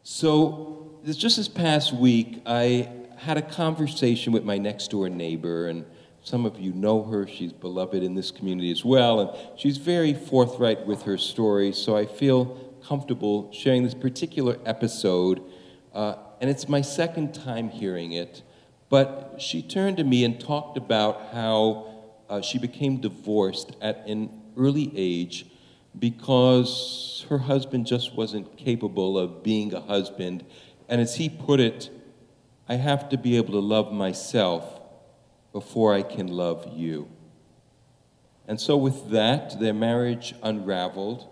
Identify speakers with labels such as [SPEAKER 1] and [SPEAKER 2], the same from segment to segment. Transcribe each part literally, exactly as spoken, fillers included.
[SPEAKER 1] So this, just this past week, I had a conversation with my next-door neighbor, and some of you know her. She's beloved in this community as well, and she's very forthright with her story, so I feel comfortable sharing this particular episode, uh, and it's my second time hearing it. But she turned to me and talked about how uh, she became divorced at an early age because her husband just wasn't capable of being a husband. And as he put it, I have to be able to love myself before I can love you. And so with that, their marriage unraveled,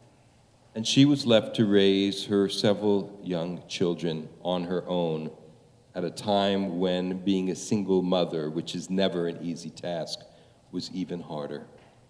[SPEAKER 1] and she was left to raise her several young children on her own at a time when being a single mother, which is never an easy task, was even harder.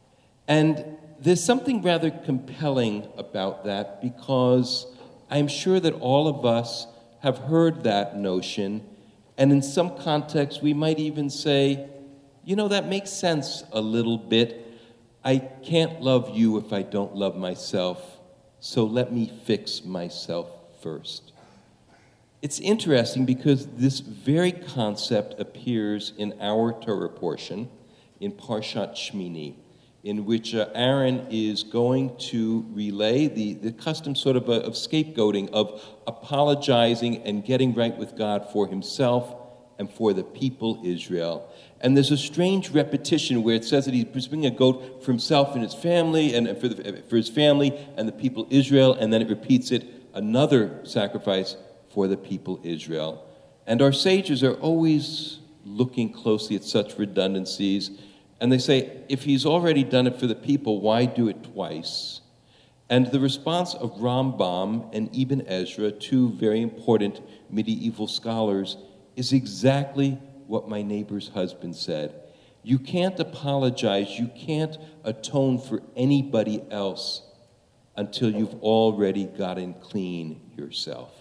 [SPEAKER 1] And there's something rather compelling about that, because I'm sure that all of us have heard that notion, and in some contexts we might even say, you know, that makes sense a little bit. I can't love you if I don't love myself, so let me fix myself first. It's interesting because this very concept appears in our Torah portion, in Parshat Shmini, in which uh, Aaron is going to relay the, the custom sort of, uh, of scapegoating, of apologizing and getting right with God for himself and for the people Israel. And there's a strange repetition where it says that he's bringing a goat for himself and his family, and for, the, for his family and the people Israel, and then it repeats it, another sacrifice for the people Israel. And our sages are always looking closely at such redundancies, and they say, if he's already done it for the people, why do it twice? And the response of Rambam and Ibn Ezra, two very important medieval scholars, is exactly what my neighbor's husband said. You can't apologize, you can't atone for anybody else until you've already gotten clean yourself.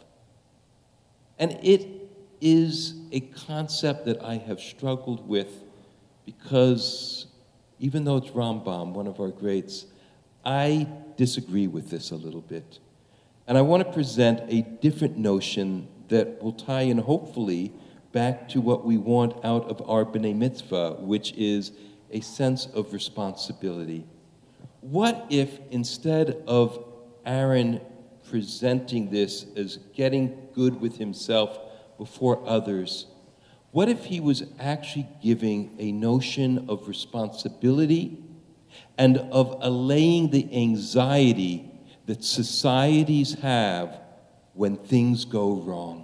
[SPEAKER 1] And it is a concept that I have struggled with, because even though it's Rambam, one of our greats, I disagree with this a little bit. And I want to present a different notion that will tie in, hopefully, back to what we want out of our B'nai Mitzvah, which is a sense of responsibility. What if, instead of Aaron presenting this as getting good with himself before others, what if he was actually giving a notion of responsibility and of allaying the anxiety that societies have when things go wrong?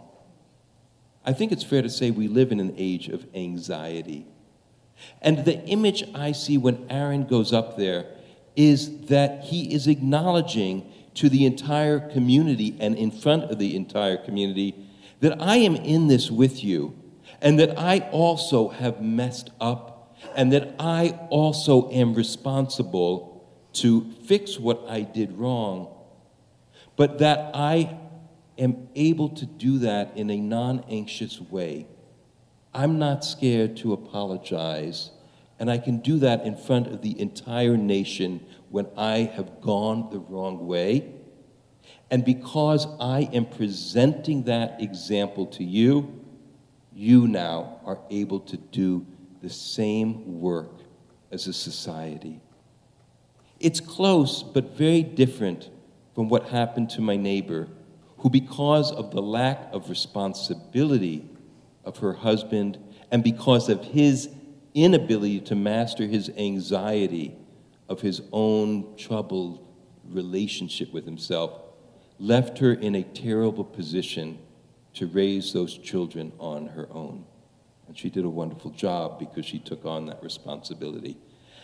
[SPEAKER 1] I think it's fair to say we live in an age of anxiety. And the image I see when Aaron goes up there is that he is acknowledging to the entire community and in front of the entire community that I am in this with you, and that I also have messed up, and that I also am responsible to fix what I did wrong, but that I am able to do that in a non-anxious way. I'm not scared to apologize, and I can do that in front of the entire nation when I have gone the wrong way. And because I am presenting that example to you, you now are able to do the same work as a society. It's close, but very different from what happened to my neighbor, who, because of the lack of responsibility of her husband and because of his inability to master his anxiety of his own troubled relationship with himself, left her in a terrible position to raise those children on her own. And she did a wonderful job because she took on that responsibility.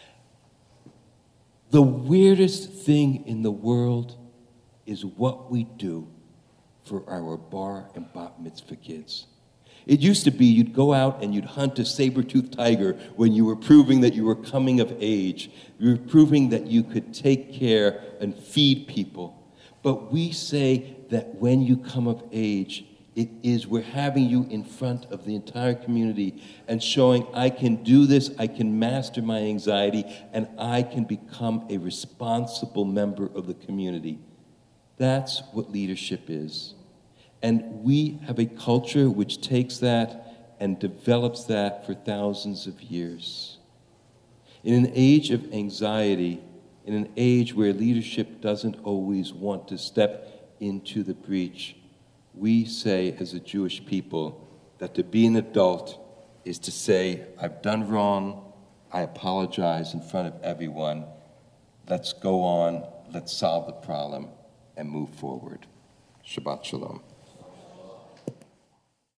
[SPEAKER 1] The weirdest thing in the world is what we do for our bar and bat mitzvah kids. It used to be you'd go out and you'd hunt a saber-toothed tiger when you were proving that you were coming of age. You were proving that you could take care and feed people. But we say that when you come of age, it is we're having you in front of the entire community and showing I can do this, I can master my anxiety, and I can become a responsible member of the community. That's what leadership is. And we have a culture which takes that and develops that for thousands of years. In an age of anxiety, in an age where leadership doesn't always want to step into the breach, we say as a Jewish people that to be an adult is to say, I've done wrong, I apologize in front of everyone, let's go on, let's solve the problem and move forward. Shabbat Shalom.